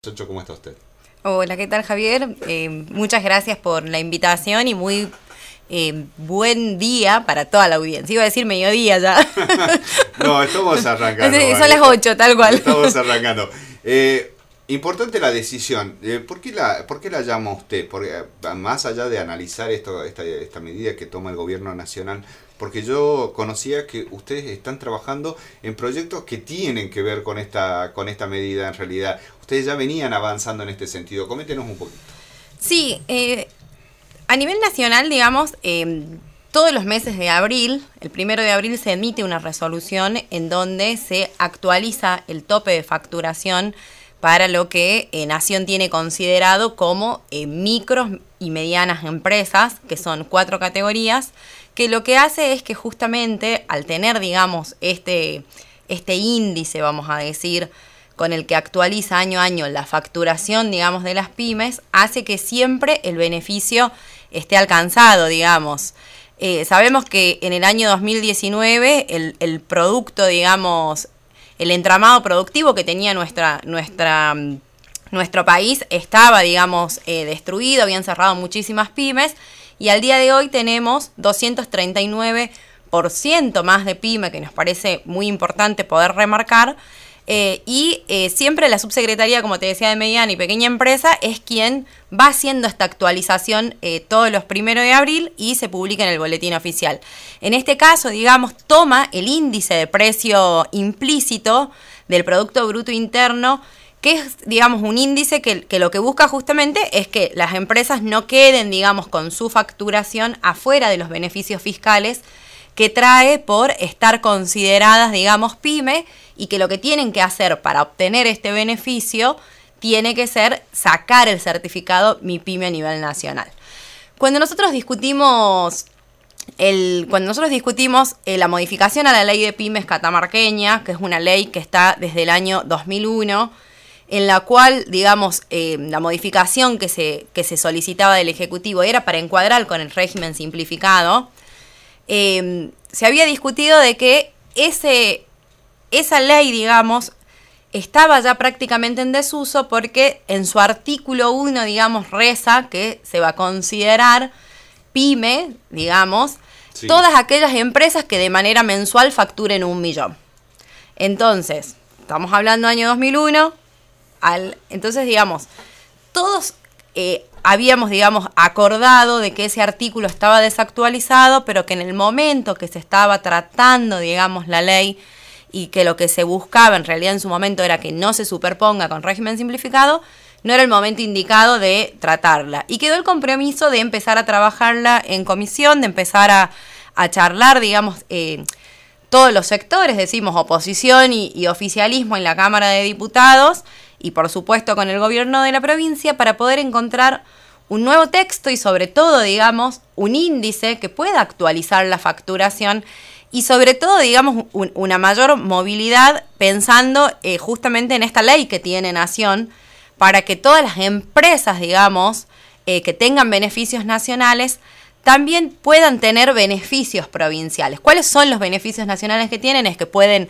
Chocho, ¿cómo está usted? Hola, ¿qué tal, Javier? Muchas gracias por la invitación y muy buen día para toda la audiencia. Iba a decir mediodía ya. No, estamos arrancando. Son las 8, tal cual. Estamos arrancando. Importante la decisión. ¿Por qué la llama usted? Porque, más allá de analizar esta medida que toma el gobierno nacional, porque yo conocía que ustedes están trabajando en proyectos que tienen que ver con esta medida en realidad. Ustedes ya venían avanzando en este sentido. Coméntenos un poquito. Sí, a nivel nacional, digamos, todos los meses de abril, el 1 de abril se emite una resolución en donde se actualiza el tope de facturación para lo que Nación tiene considerado como micros y medianas empresas, que son 4 categorías, que lo que hace es que justamente al tener, digamos, este índice, vamos a decir, con el que actualiza año a año la facturación, digamos, de las pymes, hace que siempre el beneficio esté alcanzado, digamos. Sabemos que en el año 2019 el producto, digamos, el entramado productivo que tenía nuestro país estaba, digamos, destruido, habían cerrado muchísimas pymes y al día de hoy tenemos 239% más de pyme, que nos parece muy importante poder remarcar. Siempre la subsecretaría, como te decía, de mediana y pequeña empresa es quien va haciendo esta actualización todos los 1 de abril y se publica en el boletín oficial. En este caso, digamos, toma el índice de precio implícito del Producto Bruto Interno, que es, digamos, un índice que lo que busca justamente es que las empresas no queden, digamos, con su facturación afuera de los beneficios fiscales que trae por estar consideradas, digamos, pyme, y que lo que tienen que hacer para obtener este beneficio tiene que ser sacar el certificado MIPYME a nivel nacional. Cuando nosotros discutimos la modificación a la ley de pymes catamarqueña, que es una ley que está desde el año 2001, en la cual, digamos, la modificación que se solicitaba del Ejecutivo era para encuadrar con el régimen simplificado, se había discutido de que esa ley, digamos, estaba ya prácticamente en desuso porque en su artículo 1, digamos, reza que se va a considerar pyme, digamos, sí, todas aquellas empresas que de manera mensual facturen 1 millón. Entonces, estamos hablando año 2001, entonces, digamos, todos habíamos, digamos, acordado de que ese artículo estaba desactualizado, pero que en el momento que se estaba tratando, digamos, la ley y que lo que se buscaba en realidad en su momento era que no se superponga con régimen simplificado, no era el momento indicado de tratarla. Y quedó el compromiso de empezar a trabajarla en comisión, de empezar a charlar, digamos, todos los sectores, decimos oposición y oficialismo en la Cámara de Diputados, y por supuesto con el gobierno de la provincia, para poder encontrar un nuevo texto y sobre todo, digamos, un índice que pueda actualizar la facturación y sobre todo, digamos, una mayor movilidad pensando justamente en esta ley que tiene Nación para que todas las empresas, digamos, que tengan beneficios nacionales también puedan tener beneficios provinciales. ¿Cuáles son los beneficios nacionales que tienen? Es que pueden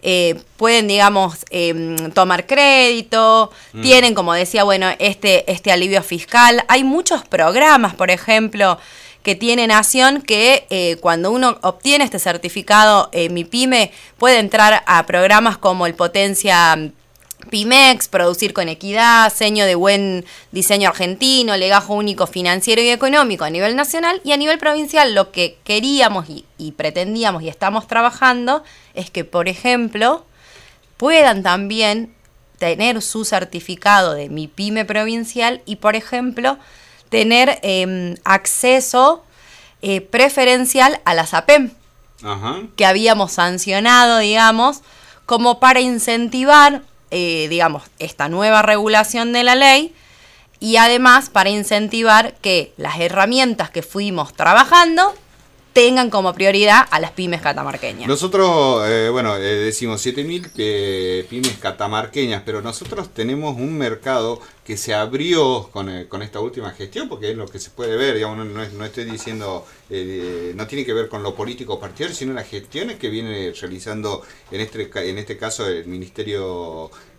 digamos, tomar crédito, tienen, como decía, bueno, este alivio fiscal. Hay muchos programas, por ejemplo, que tiene Nación que cuando uno obtiene este certificado MIPYME puede entrar a programas como el Potencia Pymex, Producir con Equidad, Seño de Buen Diseño Argentino, Legajo Único Financiero y Económico a nivel nacional, y a nivel provincial lo que queríamos y pretendíamos y estamos trabajando es que, por ejemplo, puedan también tener su certificado de MIPYME provincial y, por ejemplo, tener acceso preferencial a la SAPEM, que habíamos sancionado, digamos, como para incentivar digamos, esta nueva regulación de la ley y además para incentivar que las herramientas que fuimos trabajando tengan como prioridad a las pymes catamarqueñas. Nosotros, decimos 7.000 pymes catamarqueñas, pero nosotros tenemos un mercado que se abrió con esta última gestión, porque es lo que se puede ver, digamos, no estoy diciendo, no tiene que ver con lo político partidario, sino las gestiones que viene realizando en este caso el Ministerio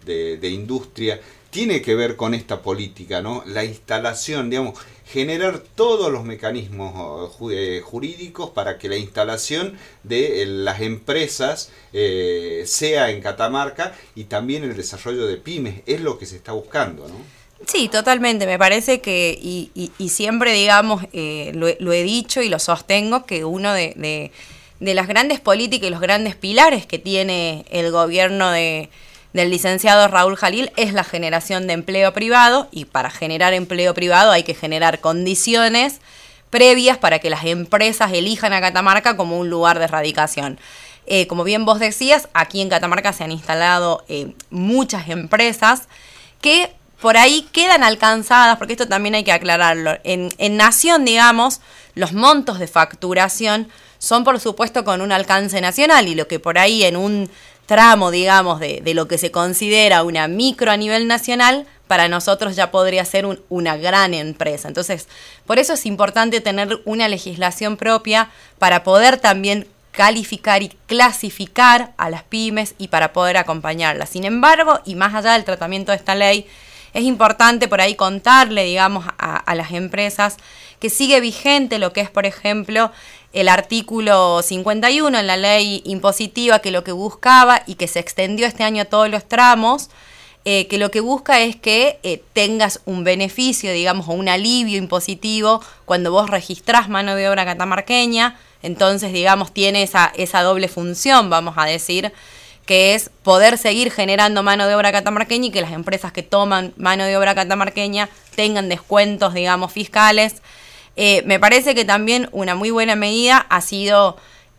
de industria, tiene que ver con esta política, ¿no? La instalación, digamos, generar todos los mecanismos jurídicos para que la instalación de las empresas sea en Catamarca, y también el desarrollo de pymes, es lo que se está buscando, ¿no? Sí, totalmente. Me parece que, y siempre, digamos, lo he dicho y lo sostengo, que uno de las grandes políticas y los grandes pilares que tiene el gobierno del licenciado Raúl Jalil es la generación de empleo privado, y para generar empleo privado hay que generar condiciones previas para que las empresas elijan a Catamarca como un lugar de radicación. Como bien vos decías, aquí en Catamarca se han instalado muchas empresas que por ahí quedan alcanzadas, porque esto también hay que aclararlo. En Nación, digamos, los montos de facturación son, por supuesto, con un alcance nacional, y lo que por ahí en un tramo, digamos, de lo que se considera una micro a nivel nacional, para nosotros ya podría ser una gran empresa. Entonces, por eso es importante tener una legislación propia para poder también calificar y clasificar a las pymes y para poder acompañarlas. Sin embargo, y más allá del tratamiento de esta ley, es importante por ahí contarle, digamos, a las empresas que sigue vigente lo que es, por ejemplo, el artículo 51 en la ley impositiva, que lo que buscaba, y que se extendió este año a todos los tramos, que lo que busca es que tengas un beneficio, digamos, o un alivio impositivo cuando vos registrás mano de obra catamarqueña. Entonces, digamos, tiene esa doble función, vamos a decir, que es poder seguir generando mano de obra catamarqueña y que las empresas que toman mano de obra catamarqueña tengan descuentos, digamos, fiscales. Me parece que también una muy buena medida ha sido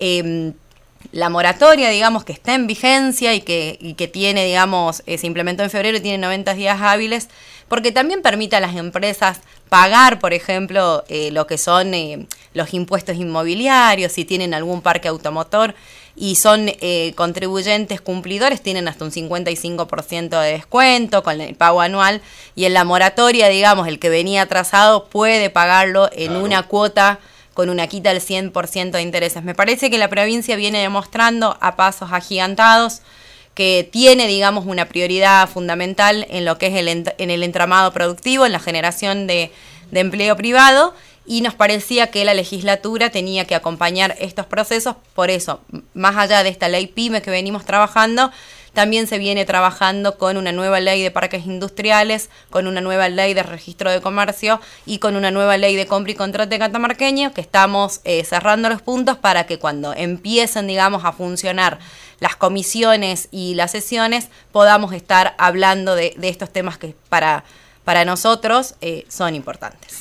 la moratoria, digamos, que está en vigencia y que tiene, digamos, se implementó en febrero y tiene 90 días hábiles, porque también permite a las empresas pagar, por ejemplo, lo que son los impuestos inmobiliarios, si tienen algún parque automotor y son contribuyentes cumplidores, tienen hasta un 55% de descuento con el pago anual, y en la moratoria, digamos, el que venía atrasado puede pagarlo en una cuota con una quita del 100% de intereses. Me parece que la provincia viene demostrando a pasos agigantados que tiene, digamos, una prioridad fundamental en lo que es en el entramado productivo, en la generación de empleo privado, y nos parecía que la legislatura tenía que acompañar estos procesos. Por eso, más allá de esta ley PYME que venimos trabajando, también se viene trabajando con una nueva ley de parques industriales, con una nueva ley de registro de comercio y con una nueva ley de compra y contrato catamarqueño, que estamos cerrando los puntos para que cuando empiecen, digamos, a funcionar las comisiones y las sesiones, podamos estar hablando de estos temas que para nosotros son importantes.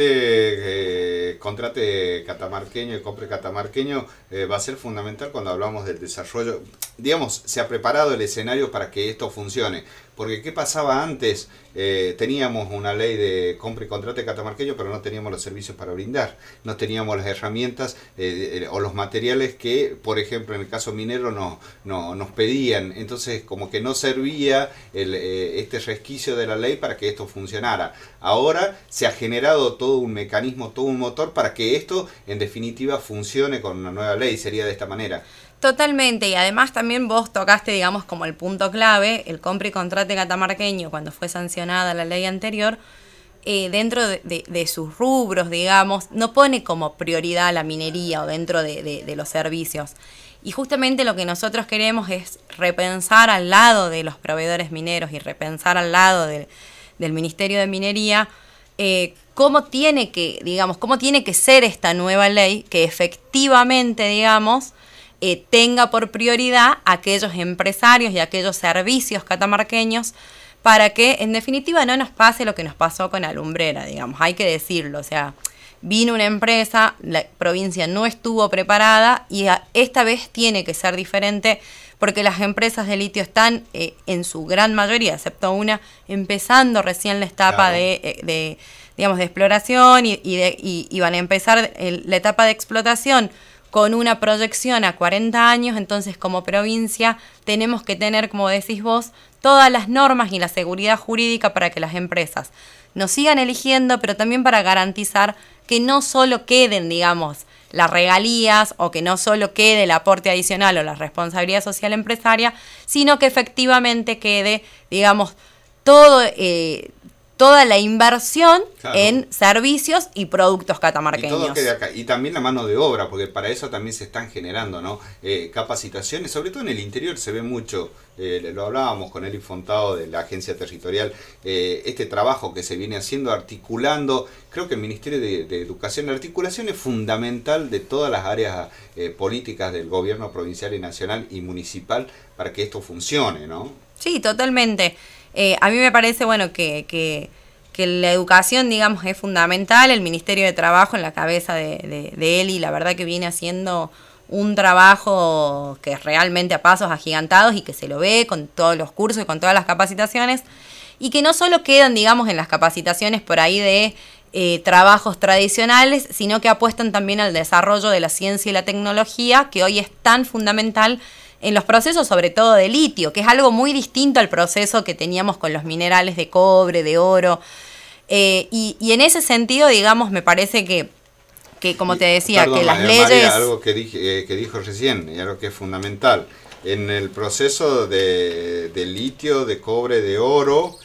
Este contrate catamarqueño y compre catamarqueño va a ser fundamental cuando hablamos del desarrollo. Digamos, se ha preparado el escenario para que esto funcione. Porque ¿qué pasaba antes? Teníamos una ley de compra y contrato catamarqueño, pero no teníamos los servicios para brindar. No teníamos las herramientas o los materiales que, por ejemplo, en el caso minero nos pedían. Entonces, como que no servía este resquicio de la ley para que esto funcionara. Ahora se ha generado todo un mecanismo, todo un motor para que esto, en definitiva, funcione con una nueva ley. Sería de esta manera. Totalmente, y además también vos tocaste, digamos, como el punto clave, el compra y contrato catamarqueño, cuando fue sancionada la ley anterior, dentro de sus rubros, digamos, no pone como prioridad la minería o dentro de los servicios. Y justamente lo que nosotros queremos es repensar al lado de los proveedores mineros y repensar al lado del Ministerio de Minería, cómo tiene que ser esta nueva ley que efectivamente, digamos, tenga por prioridad a aquellos empresarios y aquellos servicios catamarqueños, para que en definitiva no nos pase lo que nos pasó con Alumbrera, digamos, hay que decirlo. O sea, vino una empresa, la provincia no estuvo preparada, y esta vez tiene que ser diferente, porque las empresas de litio están en su gran mayoría, excepto una, empezando recién la etapa de exploración, y van a empezar la etapa de explotación con una proyección a 40 años. Entonces, como provincia tenemos que tener, como decís vos, todas las normas y la seguridad jurídica para que las empresas nos sigan eligiendo, pero también para garantizar que no solo queden, digamos, las regalías o que no solo quede el aporte adicional o la responsabilidad social empresaria, sino que efectivamente quede, digamos, todo, toda la inversión en servicios y productos catamarqueños. Y todo quede acá. Y también la mano de obra, porque para eso también se están generando, ¿no? Capacitaciones, sobre todo en el interior se ve mucho, lo hablábamos con Eli Fontado de la agencia territorial, este trabajo que se viene haciendo, articulando, creo que el Ministerio de Educación, la articulación es fundamental de todas las áreas políticas del gobierno provincial y nacional y municipal para que esto funcione, ¿no? Sí, totalmente. A mí me parece, bueno, que la educación, digamos, es fundamental. El Ministerio de Trabajo en la cabeza de Eli, la verdad que viene haciendo un trabajo que es realmente a pasos agigantados y que se lo ve con todos los cursos y con todas las capacitaciones, y que no solo quedan, digamos, en las capacitaciones por ahí de trabajos tradicionales, sino que apuestan también al desarrollo de la ciencia y la tecnología, que hoy es tan fundamental en los procesos, sobre todo de litio, que es algo muy distinto al proceso que teníamos con los minerales de cobre, de oro. Y en ese sentido, digamos, me parece que como te decía, perdón, que las María, leyes... algo que dijo recién, y algo que es fundamental, en el proceso de litio, de cobre, de oro,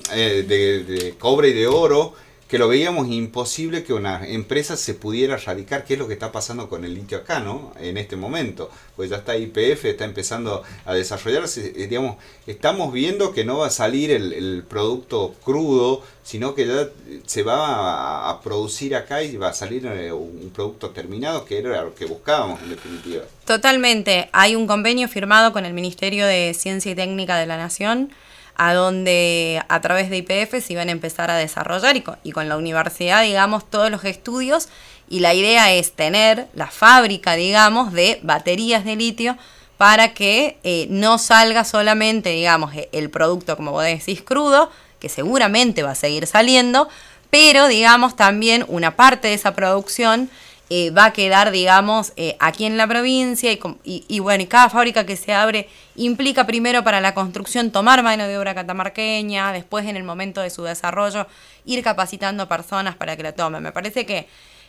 de cobre y de oro, que lo veíamos imposible que una empresa se pudiera radicar, que es lo que está pasando con el litio acá, ¿no? En este momento, pues ya está YPF, está empezando a desarrollarse, digamos, estamos viendo que no va a salir el producto crudo, sino que ya se va a producir acá y va a salir un producto terminado, que era lo que buscábamos en definitiva. Totalmente, hay un convenio firmado con el Ministerio de Ciencia y Técnica de la Nación, a donde a través de YPF se iban a empezar a desarrollar y con la universidad, digamos, todos los estudios, y la idea es tener la fábrica, digamos, de baterías de litio para que no salga solamente, digamos, el producto, como vos decís, crudo, que seguramente va a seguir saliendo, pero, digamos, también una parte de esa producción va a quedar, digamos, aquí en la provincia y bueno, y cada fábrica que se abre implica primero para la construcción tomar mano de obra catamarqueña, después en el momento de su desarrollo ir capacitando personas para que la tomen. Me parece que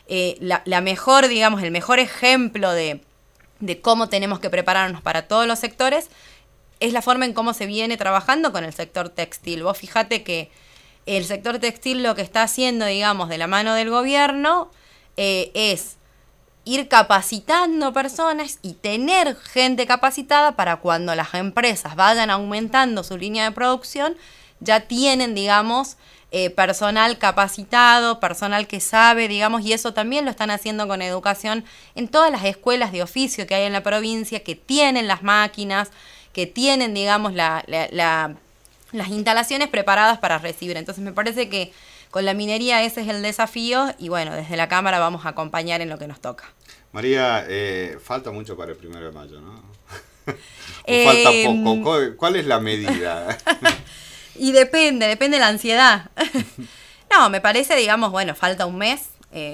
la mejor, digamos, el mejor ejemplo de cómo tenemos que prepararnos para todos los sectores es la forma en cómo se viene trabajando con el sector textil. Vos fíjate que el sector textil lo que está haciendo, digamos, de la mano del gobierno es ir capacitando personas y tener gente capacitada para cuando las empresas vayan aumentando su línea de producción, ya tienen, digamos, personal capacitado, personal que sabe, digamos, y eso también lo están haciendo con educación en todas las escuelas de oficio que hay en la provincia, que tienen las máquinas, que tienen, digamos, las instalaciones preparadas para recibir. Entonces me parece que con la minería ese es el desafío y bueno, desde la Cámara vamos a acompañar en lo que nos toca. María, falta mucho para el 1 de mayo, ¿no? Falta poco. ¿Cuál es la medida? Y depende de la ansiedad. No, me parece, digamos, bueno, falta un mes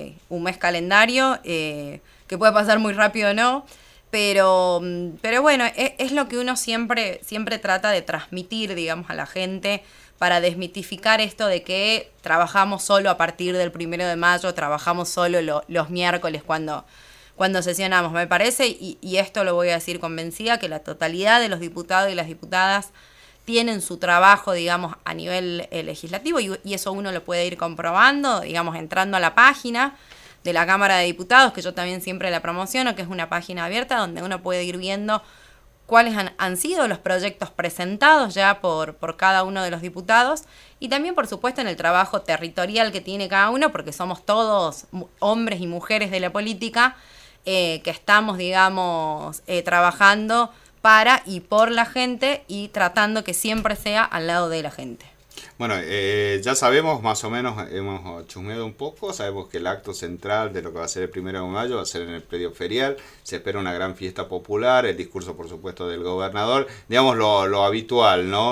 calendario, que puede pasar muy rápido o no, pero bueno, es lo que uno siempre trata de transmitir, digamos, a la gente, para desmitificar esto de que trabajamos solo a partir del 1 de mayo, trabajamos solo los miércoles cuando sesionamos. Me parece, y esto lo voy a decir convencida, que la totalidad de los diputados y las diputadas tienen su trabajo, digamos, a nivel legislativo, y eso uno lo puede ir comprobando, digamos, entrando a la página de la Cámara de Diputados, que yo también siempre la promociono, que es una página abierta donde uno puede ir viendo cuáles han sido los proyectos presentados ya por cada uno de los diputados, y también, por supuesto, en el trabajo territorial que tiene cada uno, porque somos todos hombres y mujeres de la política, que estamos, digamos, trabajando para y por la gente y tratando que siempre sea al lado de la gente. Bueno, ya sabemos, más o menos hemos chusmeado un poco, sabemos que el acto central de lo que va a ser el 1 de mayo va a ser en el predio ferial, se espera una gran fiesta popular, el discurso por supuesto del gobernador, digamos lo habitual, ¿no?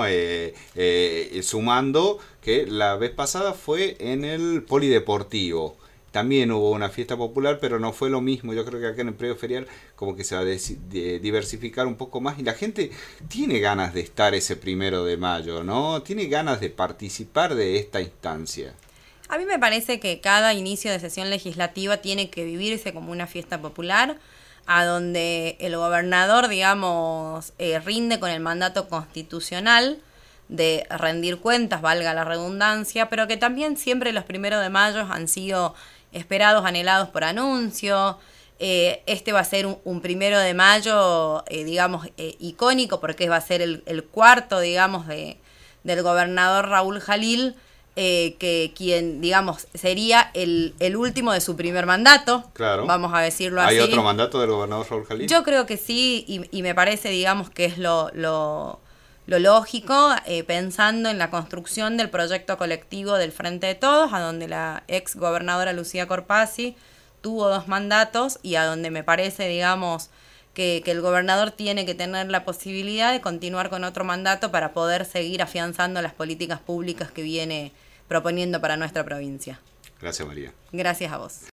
Sumando que la vez pasada fue en el polideportivo. También hubo una fiesta popular, pero no fue lo mismo. Yo creo que acá en el predio ferial como que se va a diversificar un poco más y la gente tiene ganas de estar ese 1 de mayo, ¿no? Tiene ganas de participar de esta instancia. A mí me parece que cada inicio de sesión legislativa tiene que vivirse como una fiesta popular, a donde el gobernador, digamos, rinde con el mandato constitucional de rendir cuentas, valga la redundancia, pero que también siempre los 1 de mayo han sido esperados, anhelados por anuncio. Este va a ser un 1 de mayo, digamos, icónico, porque va a ser el cuarto, digamos, del gobernador Raúl Jalil, que quien, digamos, sería el último de su primer mandato, Claro. vamos a decirlo así. ¿Hay otro mandato del gobernador Raúl Jalil? Yo creo que sí, y me parece, digamos, que es lo lógico, pensando en la construcción del proyecto colectivo del Frente de Todos, a donde la ex gobernadora Lucía Corpazzi tuvo 2 mandatos y a donde me parece, digamos, que el gobernador tiene que tener la posibilidad de continuar con otro mandato para poder seguir afianzando las políticas públicas que viene proponiendo para nuestra provincia. Gracias, María. Gracias a vos.